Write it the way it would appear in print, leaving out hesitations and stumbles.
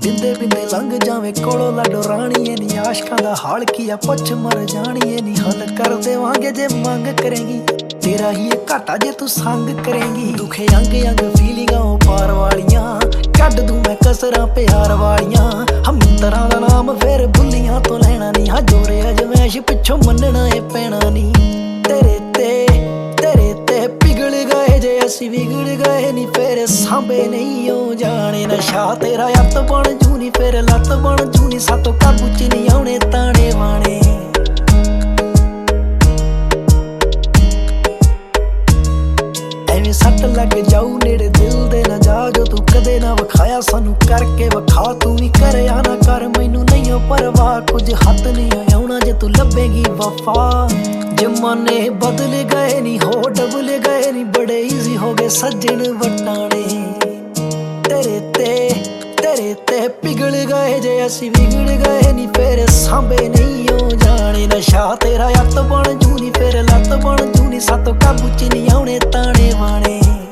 बिंदे बिंदे लंघ जावे कोलों लाडो राणीए नी आशकां दा हाल की आ पुछ मर जाणीए नी हल कर देवांगे जे मंग करेंगी तेरा ही घाटा जे तू संग करेंगी दुखे अंग अंग फीलिंगां पार वालियां कड दूं मैं कसरां प्यार वालियां हम तरह दा नाम फिर भुल्लियां तो लेना नी हाँ जोरे अजमैश पिछों मनना ए पैना नी तेरे ते पिघल गए जे असी बिगड़ गए नी फिर सांभे नहीं हो जाने नशा तेरा अत बन जू नी फिर लत बन जू नी सातों काबू च नहीं आने ताने वाने एवें सट लग जाऊ नेड़े दिल दे ना जा जो तू कदे ना विखाया सानू करके विखा तू भी करे ना कर मैनू नहीं हो परवाह कुछ हथ नहीं आउणा जे तू लभेगी वफा जमाने बदल गए नी हो डबल गए नी बड़े इजी हो गए सज्जन वटाने तेरे ते पिघल गए जे असी बिगड़ गए नी फिर सांभे नहीं हो जाने नशा तेरा अत बन जू नी फिर लत बन जू नी सातों काबू च नहीं आने ताने वाने।